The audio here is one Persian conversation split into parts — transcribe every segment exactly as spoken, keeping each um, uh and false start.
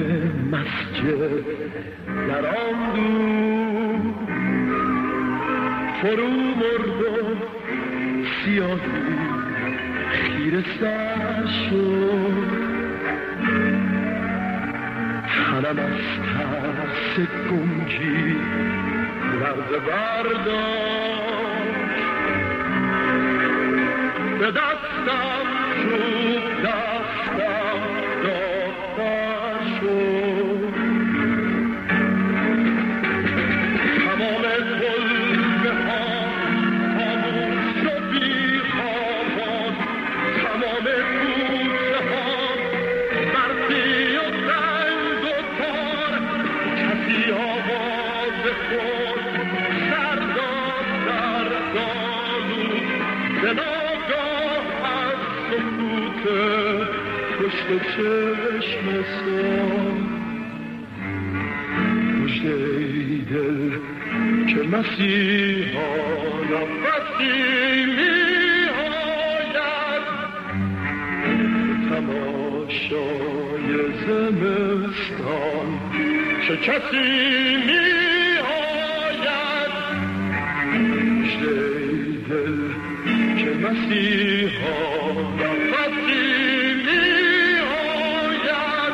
مسجد در آن دور فرو مرد و سیاهی خیره سر شد. تنم از ترس گنجی لرزه برداشت، به دستم چوب دستم داغ‌تر شد. تمام کلبه ها خاموش و بی آواز، تمام کوچه ها برفی و سنگ و تار، کسی آواز خود سر داد در دالو. به ناگاه از سکوت پشت چشم سان پشت ای دل که مسیحا نفسی می آید، تماشای زمستان چه کسی می آید. پشت ای دل که مسیحا نفسی می آید،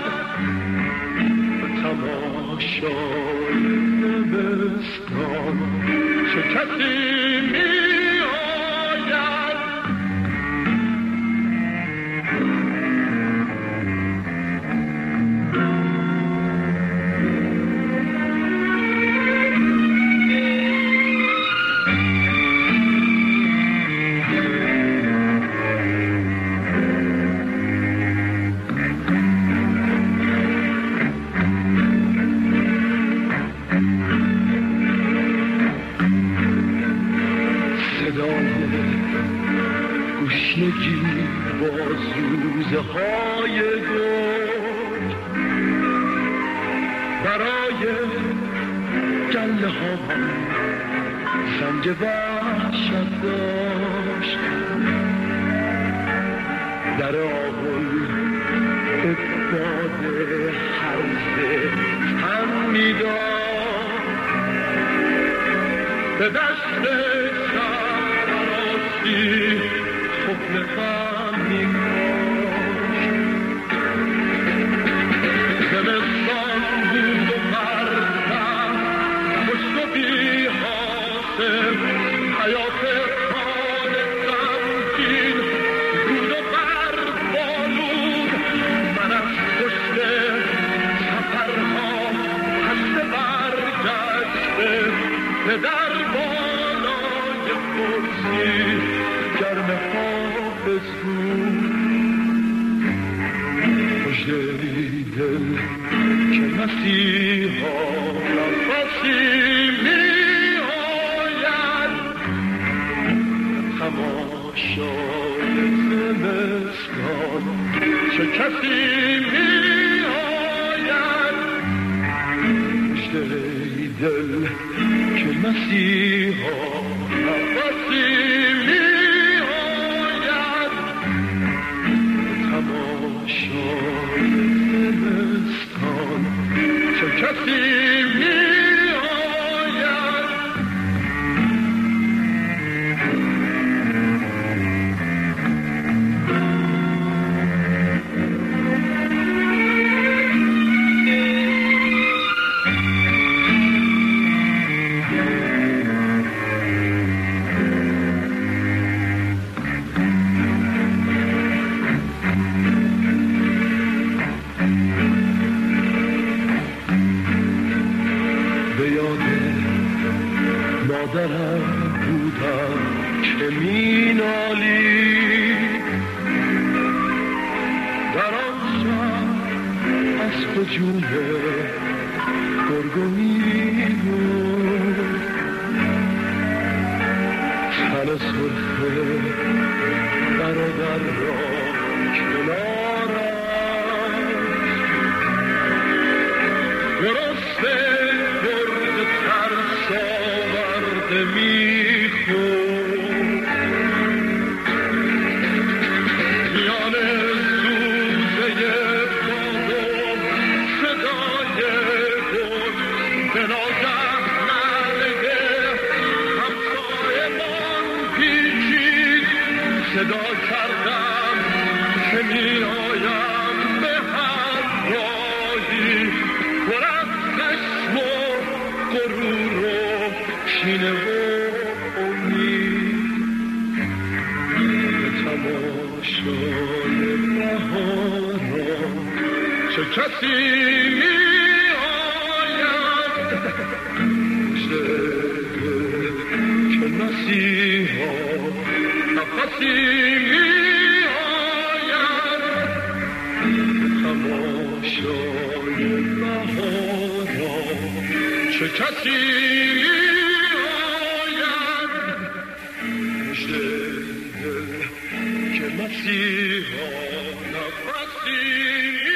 تماشای زمستان چه کسی می آید. گشنگی با زوزه های گل برای گله ها سنگ وحشت داشت. در آغل به باد هرزه هم میداد، به دست سرفراستی خفل غم می‌کاشت. زمستان بود و برزن پشت و بی حاصل، حیات خان غمگین بود و بربالود. من از پشت سفرها خسته برگشته، به در بالای کرسی گرم حافظ بود. پشت ای دل که مسیحا نفسی می آید، تماشای زمستان چه کسی می آید. پشت ای دل که مسیحا نفسی می آید، تماشای زمستان چه کسی می آید. مادرم بودم که می نالی، در آن شب از هجوم گرگ و میمون، تن سرخ برادر را کنارم گرسنه گرد ترس آورده میخورد. میان سوزه بادم صدا کسی آید که مسیحا نفسی آید تماشای بهارا چه کسی آید مژده که مسیحا نفسی